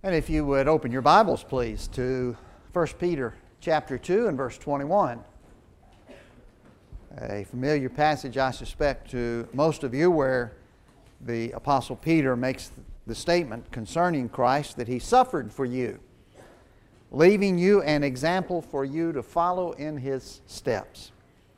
And if you would open your Bibles, please, to 1 Peter chapter 2 and verse 21. A familiar passage, I suspect, to most of you, where the Apostle Peter makes the statement concerning Christ that He suffered for you, leaving you an example for you to follow in His steps.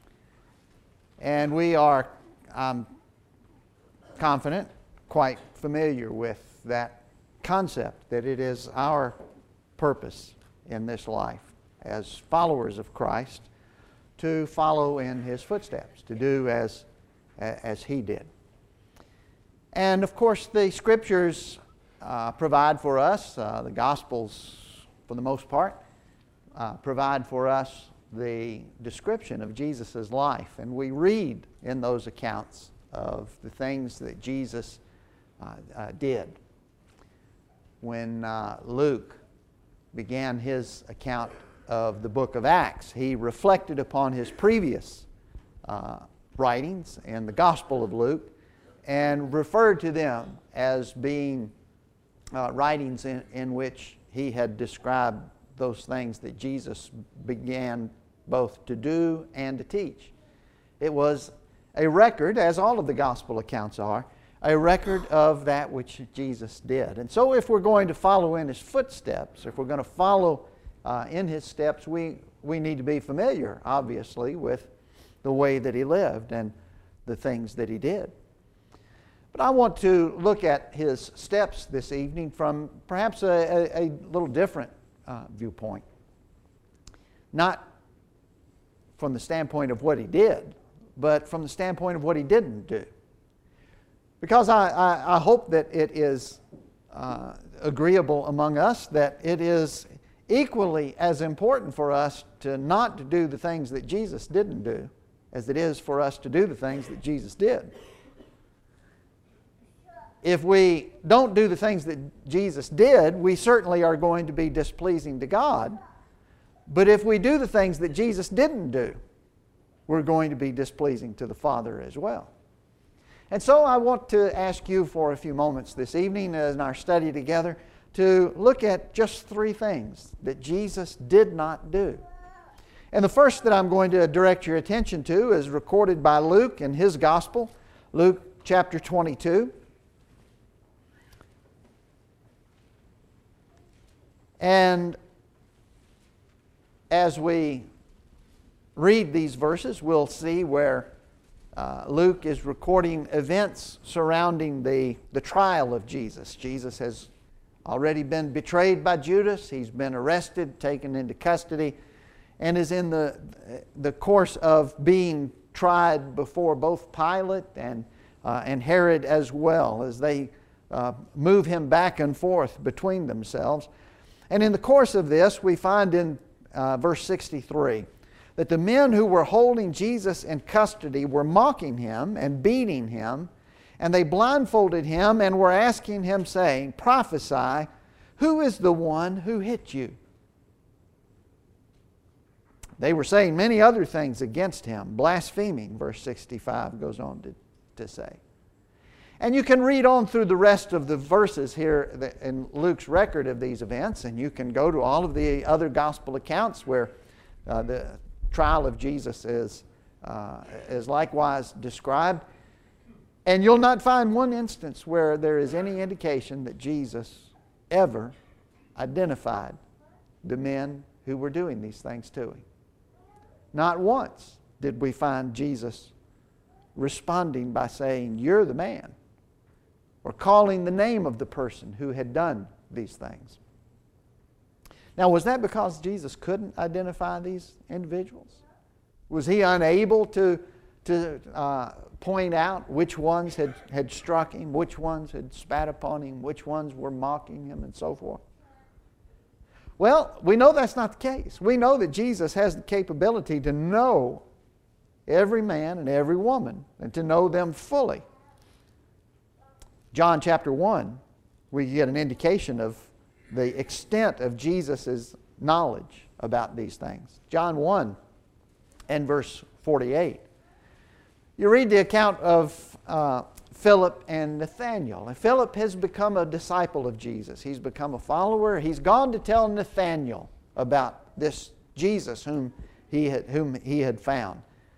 And we are, I'm confident, quite familiar with that concept, that it is our purpose in this life as followers of Christ to follow in His footsteps, to do as He did. And of course the Scriptures provide for us, the Gospels for the most part, provide for us the description of Jesus' life. And we read in those accounts of the things that Jesus did. When Luke began his account of the book of Acts, he reflected upon his previous writings in the Gospel of Luke and referred to them as being writings in which he had described those things that Jesus began both to do and to teach. It was a record, as all of the Gospel accounts are, a record of that which Jesus did. And so if we're going to follow in His footsteps, if we're going to follow in His steps, we need to be familiar, obviously, with the way that He lived and the things that He did. But I want to look at His steps this evening from perhaps a little different viewpoint. Not from the standpoint of what He did, but from the standpoint of what He didn't do. Because I hope that it is agreeable among us that it is equally as important for us to not do the things that Jesus didn't do as it is for us to do the things that Jesus did. If we don't do the things that Jesus did, we certainly are going to be displeasing to God. But if we do the things that Jesus didn't do, we're going to be displeasing to the Father as well. And so I want to ask you for a few moments this evening in our study together to look at just three things that Jesus did not do. And the first that I'm going to direct your attention to is recorded by Luke in his Gospel, Luke chapter 22. And as we read these verses, we'll see where Luke is recording events surrounding the trial of Jesus. Jesus has already been betrayed by Judas. He's been arrested, taken into custody, and is in the course of being tried before both Pilate and Herod as well, as they move him back and forth between themselves. And in the course of this, we find in verse 63 that the men who were holding Jesus in custody were mocking Him and beating Him, and they blindfolded Him and were asking Him, saying, "Prophesy, who is the one who hit you?" They were saying many other things against Him, blaspheming, verse 65 goes on to say. And you can read on through the rest of the verses here in Luke's record of these events, and you can go to all of the other gospel accounts where the trial of Jesus is likewise described. And you'll not find one instance where there is any indication that Jesus ever identified the men who were doing these things to Him. Not once did we find Jesus responding by saying, "You're the man," or calling the name of the person who had done these things. Now, was that because Jesus couldn't identify these individuals? Was He unable to point out which ones had struck Him, which ones had spat upon Him, which ones were mocking Him, and so forth? Well, we know that's not the case. We know that Jesus has the capability to know every man and every woman and to know them fully. John chapter 1, we get an indication of the extent of Jesus' knowledge about these things. John 1 and verse 48. You read the account of Philip and Nathanael. And Philip has become a disciple of Jesus. He's become a follower. He's gone to tell Nathanael about this Jesus whom he had found.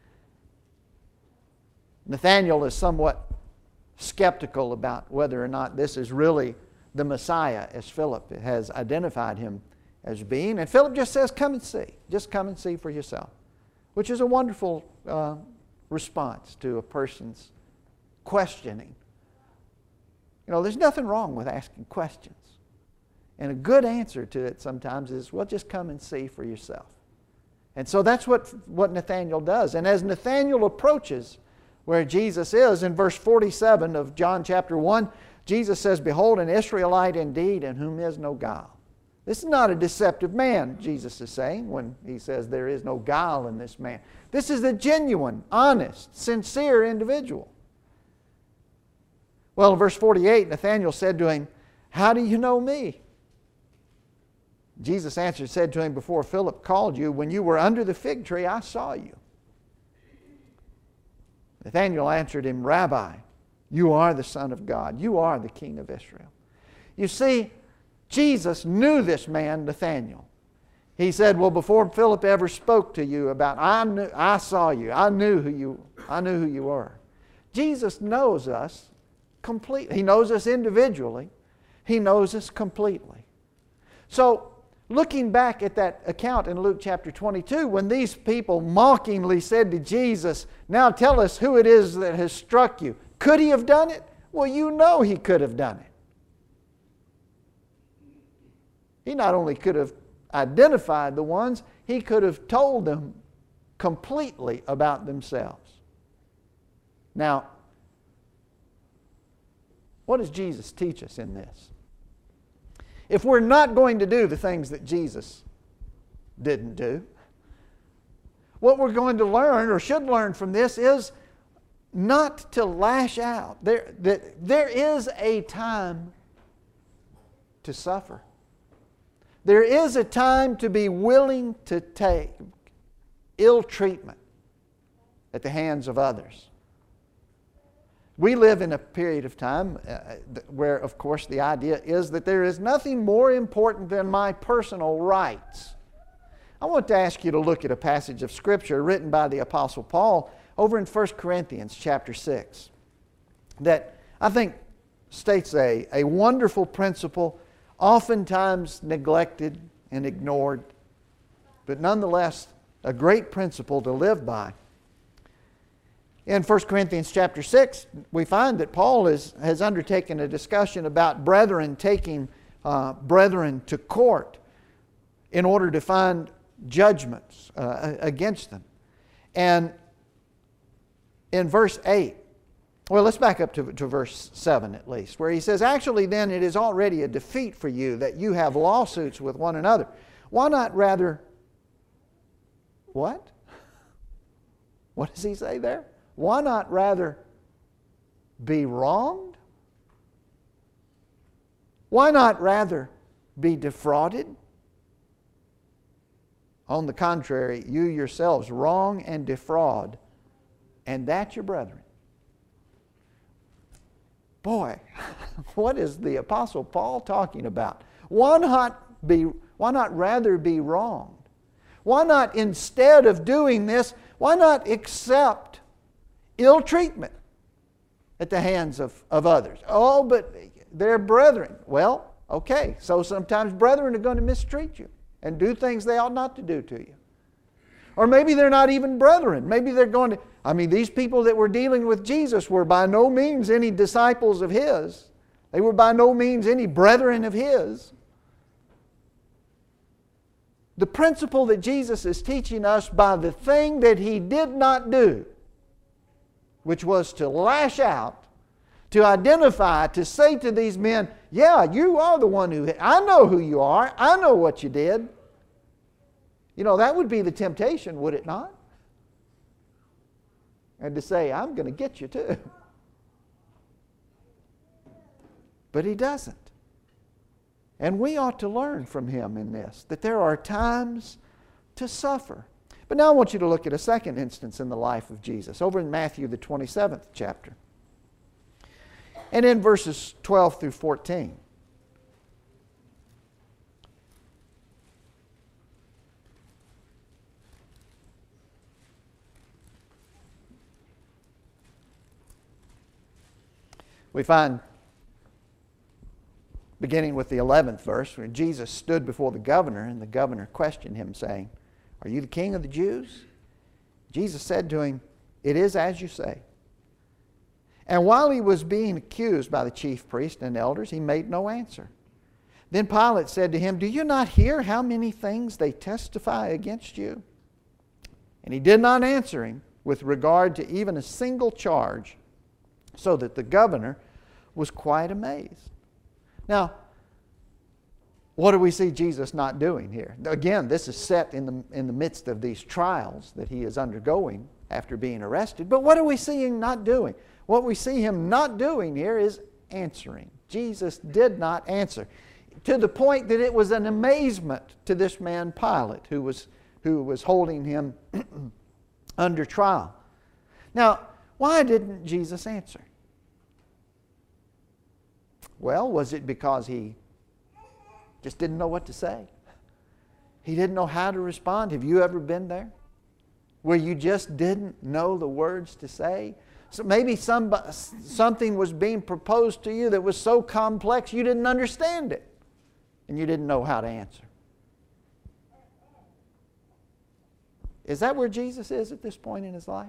Nathanael is somewhat skeptical about whether or not this is really the Messiah, as Philip has identified him as being. And Philip just says, come and see. Just come and see for yourself. Which is a wonderful response to a person's questioning. You know, there's nothing wrong with asking questions. And a good answer to it sometimes is, well, just come and see for yourself. And so that's what Nathanael does. And as Nathanael approaches where Jesus is, in verse 47 of John chapter 1, Jesus says, behold, an Israelite indeed, in whom is no guile. This is not a deceptive man, Jesus is saying, when he says there is no guile in this man. This is a genuine, honest, sincere individual. Well, in verse 48, Nathanael said to him, how do you know me? Jesus answered, said to him, before Philip called you, when you were under the fig tree, I saw you. Nathanael answered him, Rabbi, you are the Son of God. You are the King of Israel. You see, Jesus knew this man, Nathanael. He said, well, before Philip ever spoke to you about, I saw you. I knew who you were. Jesus knows us completely. He knows us individually. He knows us completely. So, looking back at that account in Luke chapter 22, when these people mockingly said to Jesus, now tell us who it is that has struck you. Could he have done it? Well, you know he could have done it. He not only could have identified the ones, he could have told them completely about themselves. Now, what does Jesus teach us in this? If we're not going to do the things that Jesus didn't do, what we're going to learn or should learn from this is not to lash out. There is a time to suffer. There is a time to be willing to take ill treatment at the hands of others. We live in a period of time where, of course, the idea is that there is nothing more important than my personal rights. I want to ask you to look at a passage of Scripture written by the Apostle Paul over in 1 Corinthians chapter 6 that I think states a wonderful principle, oftentimes neglected and ignored, but nonetheless a great principle to live by. In 1 Corinthians chapter 6, we find that Paul has undertaken a discussion about brethren taking brethren to court in order to find judgments against them. And in verse 8, well, let's back up to verse 7 at least, where he says, actually then it is already a defeat for you that you have lawsuits with one another. Why not rather, what? What does he say there? Why not rather be wronged? Why not rather be defrauded? On the contrary, you yourselves wrong and defraud, and that your brethren. Boy, what is the Apostle Paul talking about? Why not rather be wronged? Why not, instead of doing this, why not accept ill treatment at the hands of others? Oh, but they're brethren. Well, okay, so sometimes brethren are going to mistreat you and do things they ought not to do to you. Or maybe they're not even brethren. Maybe they're going to... I mean, these people that were dealing with Jesus were by no means any disciples of His. They were by no means any brethren of His. The principle that Jesus is teaching us by the thing that He did not do, which was to lash out, to identify, to say to these men, yeah, you are the one who... I know who you are. I know what you did. You know, that would be the temptation, would it not? And to say, I'm going to get you too. But He doesn't. And we ought to learn from Him in this, that there are times to suffer. But now I want you to look at a second instance in the life of Jesus, over in Matthew, the 27th chapter. And in verses 12 through 14. We find, beginning with the 11th verse, where Jesus stood before the governor, and the governor questioned him, saying, "Are you the king of the Jews?" Jesus said to him, "It is as you say." And while he was being accused by the chief priests and elders, he made no answer. Then Pilate said to him, "Do you not hear how many things they testify against you?" And he did not answer him with regard to even a single charge, so that the governor was quite amazed. Now, what do we see Jesus not doing here? Again, this is set in the midst of these trials that he is undergoing after being arrested. But what are we seeing not doing? What we see him not doing here is answering. Jesus did not answer, to the point that it was an amazement to this man Pilate, who was holding him under trial. Now, why didn't Jesus answer? Well, was it because he just didn't know what to say? He didn't know how to respond. Have you ever been there, where you just didn't know the words to say? So maybe something was being proposed to you that was so complex you didn't understand it, and you didn't know how to answer. Is that where Jesus is at this point in his life?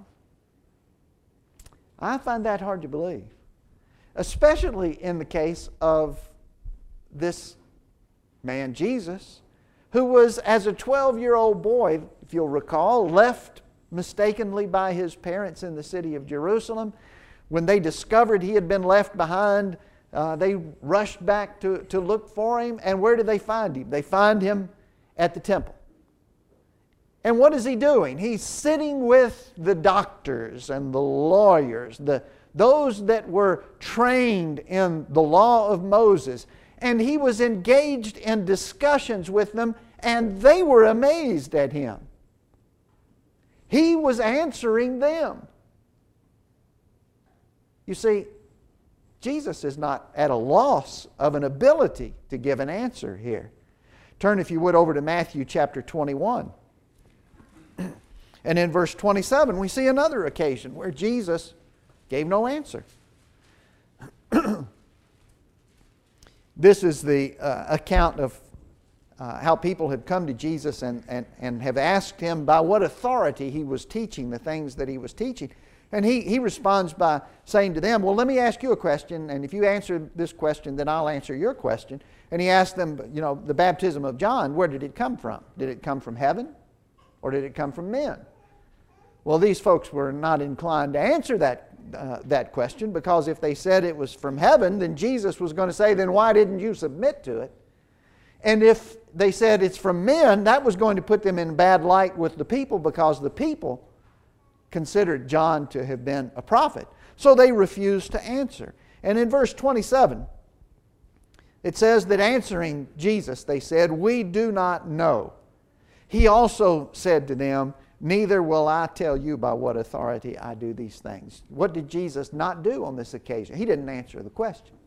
I find that hard to believe, especially in the case of this man Jesus, who was, as a 12-year-old boy, if you'll recall, left mistakenly by his parents in the city of Jerusalem. When they discovered he had been left behind, they rushed back to look for him. And where do they find him? They find him at the temple. And what is he doing? He's sitting with the doctors and the lawyers, those that were trained in the law of Moses. And he was engaged in discussions with them, and they were amazed at him. He was answering them. You see, Jesus is not at a loss of an ability to give an answer here. Turn, if you would, over to Matthew chapter 21. And in verse 27, we see another occasion where Jesus gave no answer. This is the account of how people have come to Jesus and have asked him by what authority he was teaching the things that he was teaching. And he responds by saying to them, "Well, let me ask you a question, and if you answer this question, then I'll answer your question." And he asked them, the baptism of John, where did it come from? Did it come from heaven, or did it come from men? Well, these folks were not inclined to answer that question, because if they said it was from heaven, then Jesus was going to say, "Then why didn't you submit to it?" And if they said it's from men, that was going to put them in bad light with the people, because the people considered John to have been a prophet. So they refused to answer. And in verse 27, it says that answering Jesus, they said, "We do not know." He also said to them, "Neither will I tell you by what authority I do these things." What did Jesus not do on this occasion? He didn't answer the question.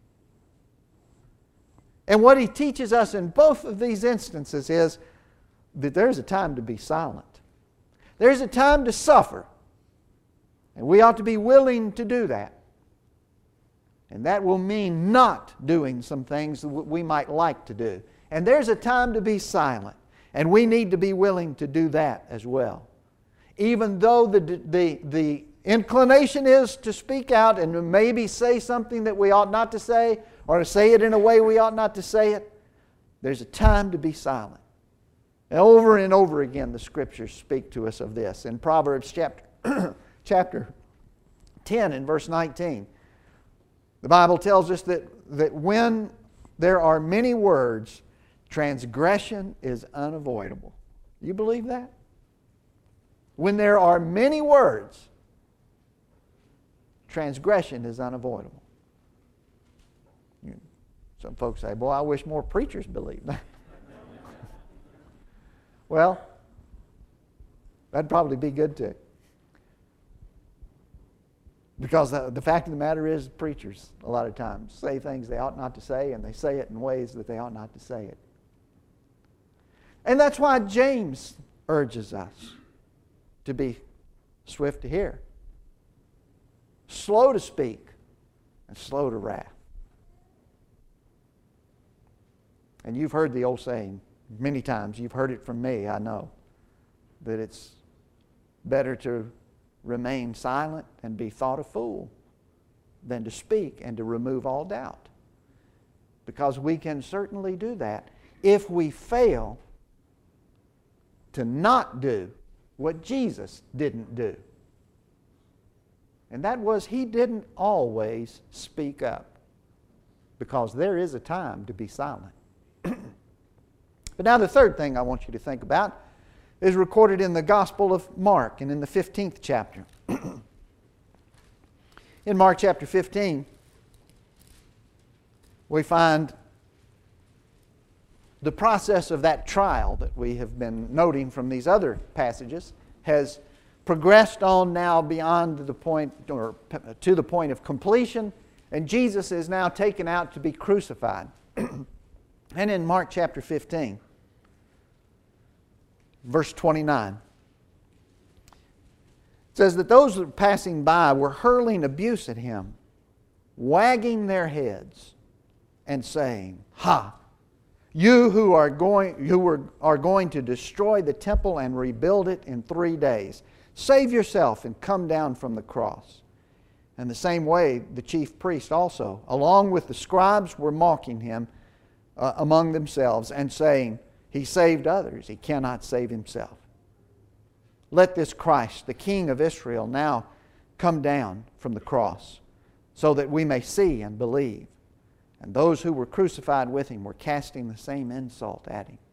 And what he teaches us in both of these instances is that there's a time to be silent. There's a time to suffer. And we ought to be willing to do that. And that will mean not doing some things that we might like to do. And there's a time to be silent. And we need to be willing to do that as well. Even though the inclination is to speak out and maybe say something that we ought not to say, or to say it in a way we ought not to say it, there's a time to be silent. And over again, the Scriptures speak to us of this. In Proverbs chapter 10 and verse 19, the Bible tells us that when there are many words, transgression is unavoidable. You believe that? When there are many words, transgression is unavoidable. Some folks say, "Boy, I wish more preachers believed that." Well, That'd probably be good too. Because the fact of the matter is, preachers, a lot of times, say things they ought not to say, and they say it in ways that they ought not to say it. And that's why James urges us to be swift to hear, slow to speak, and slow to wrath. And you've heard the old saying many times. You've heard it from me, I know, that it's better to remain silent and be thought a fool than to speak and to remove all doubt. Because we can certainly do that if we fail to not do what Jesus didn't do. And that was, He didn't always speak up, because there is a time to be silent. But now the third thing I want you to think about is recorded in the Gospel of Mark and in the 15th chapter. In Mark chapter 15, we find the process of that trial that we have been noting from these other passages has progressed on now beyond the point, or to the point of completion, and Jesus is now taken out to be crucified. And in Mark chapter 15, verse 29, it says that those that were passing by were hurling abuse at Him, wagging their heads and saying, "Ha! You who are going to destroy the temple and rebuild it in 3 days, save yourself and come down from the cross." And the same way the chief priests also, along with the scribes, were mocking Him among themselves and saying, "He saved others, He cannot save Himself. Let this Christ, the King of Israel, now come down from the cross, so that we may see and believe." And those who were crucified with Him were casting the same insult at Him.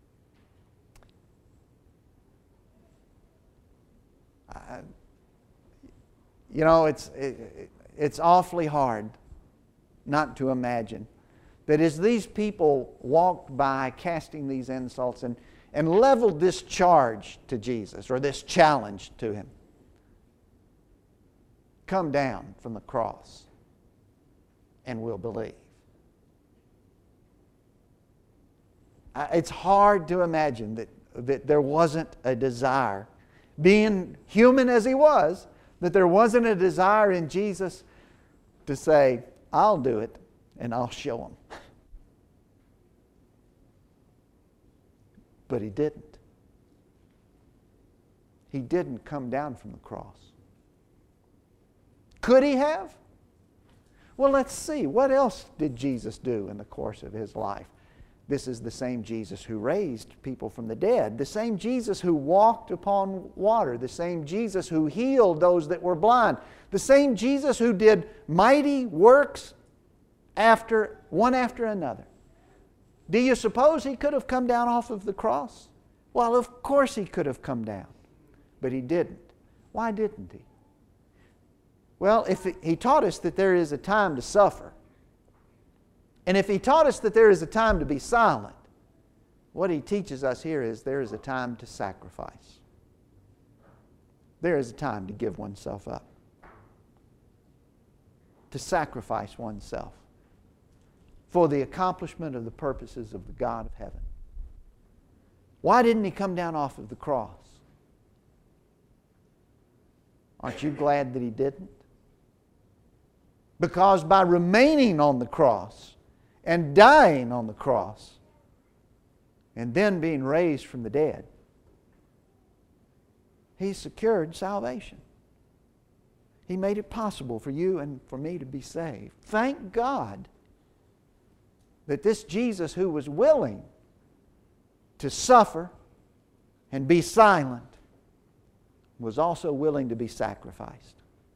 You know, it's awfully hard not to imagine that as these people walked by casting these insults and leveled this charge to Jesus, or this challenge to Him, "Come down from the cross and we'll believe." It's hard to imagine that there wasn't a desire, being human as He was, that there wasn't a desire in Jesus to say, "I'll do it and I'll show them." But He didn't. He didn't come down from the cross. Could He have? Well, let's see. What else did Jesus do in the course of His life? This is the same Jesus who raised people from the dead, the same Jesus who walked upon water, the same Jesus who healed those that were blind, the same Jesus who did mighty works one after another. Do you suppose He could have come down off of the cross? Well, of course He could have come down, but He didn't. Why didn't He? Well, if He taught us that there is a time to suffer, and if He taught us that there is a time to be silent, what He teaches us here is there is a time to sacrifice. There is a time to give oneself up, to sacrifice oneself for the accomplishment of the purposes of the God of heaven. Why didn't He come down off of the cross? Aren't you glad that He didn't? Because by remaining on the cross and dying on the cross and then being raised from the dead, He secured salvation. He made it possible for you and for me to be saved. Thank God that this Jesus who was willing to suffer and be silent was also willing to be sacrificed.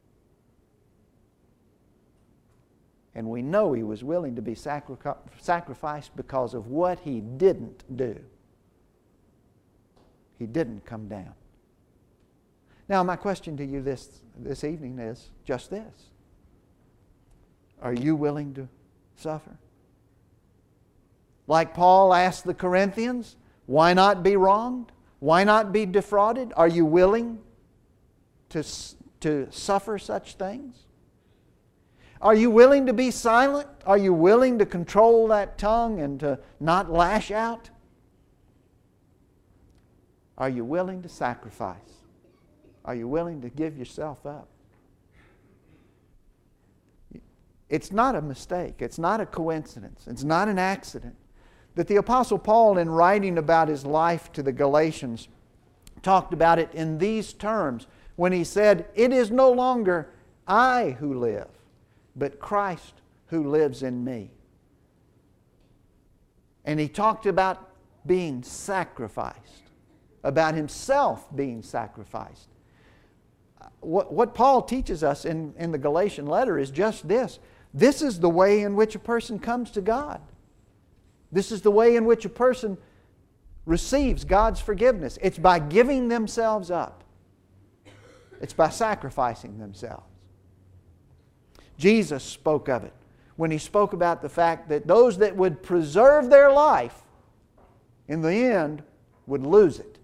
And we know He was willing to be sacrificed because of what He didn't do. He didn't come down. Now, my question to you this evening is just this. Are you willing to suffer? Like Paul asked the Corinthians, why not be wronged? Why not be defrauded? Are you willing to suffer such things? Are you willing to be silent? Are you willing to control that tongue and to not lash out? Are you willing to sacrifice? Are you willing to give yourself up? It's not a mistake. It's not a coincidence. It's not an accident that the Apostle Paul, in writing about his life to the Galatians, talked about it in these terms when he said, "It is no longer I who live, but Christ who lives in me." And he talked about being sacrificed, about himself being sacrificed. What Paul teaches us in the Galatian letter is just this. This is the way in which a person comes to God. This is the way in which a person receives God's forgiveness. It's by giving themselves up. It's by sacrificing themselves. Jesus spoke of it when He spoke about the fact that those that would preserve their life, in the end, would lose it.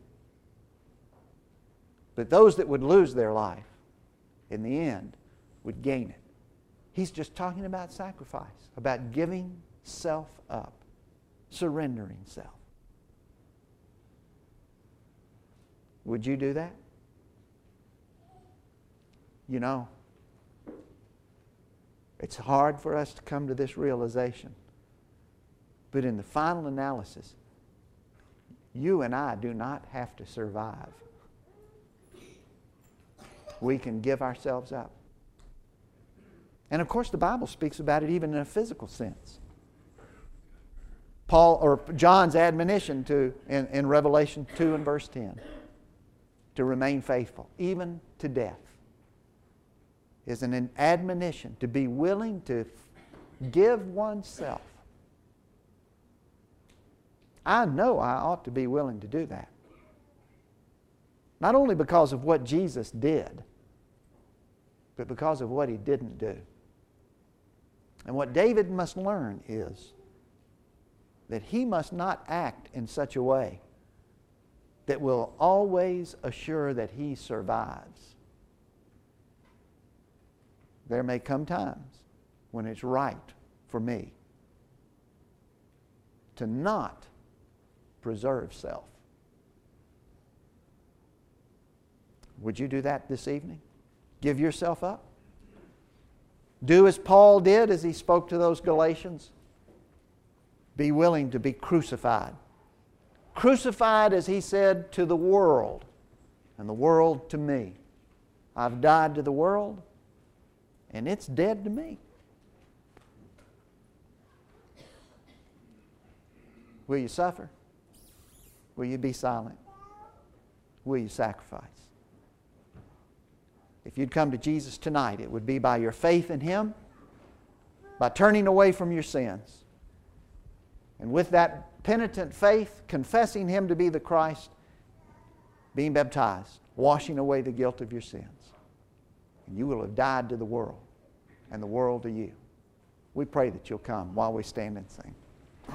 But those that would lose their life, in the end, would gain it. He's just talking about sacrifice, about giving self up, surrendering self. Would you do that? You know, it's hard for us to come to this realization. But in the final analysis, you and I do not have to survive. We can give ourselves up. And of course the Bible speaks about it even in a physical sense. John's admonition in Revelation 2 and verse 10 to remain faithful, even to death, is an admonition to be willing to give oneself. I know I ought to be willing to do that. Not only because of what Jesus did, but because of what He didn't do. And what David must learn is that he must not act in such a way that will always assure that he survives. There may come times when it's right for me to not preserve self. Would you do that this evening? Give yourself up? Do as Paul did as he spoke to those Galatians. Be willing to be crucified. Crucified, as he said, to the world, and the world to me. I've died to the world, and it's dead to me. Will you suffer? Will you be silent? Will you sacrifice? If you'd come to Jesus tonight, it would be by your faith in Him, by turning away from your sins. And with that penitent faith, confessing Him to be the Christ, being baptized, washing away the guilt of your sins. And you will have died to the world, and the world to you. We pray that you'll come while we stand and sing.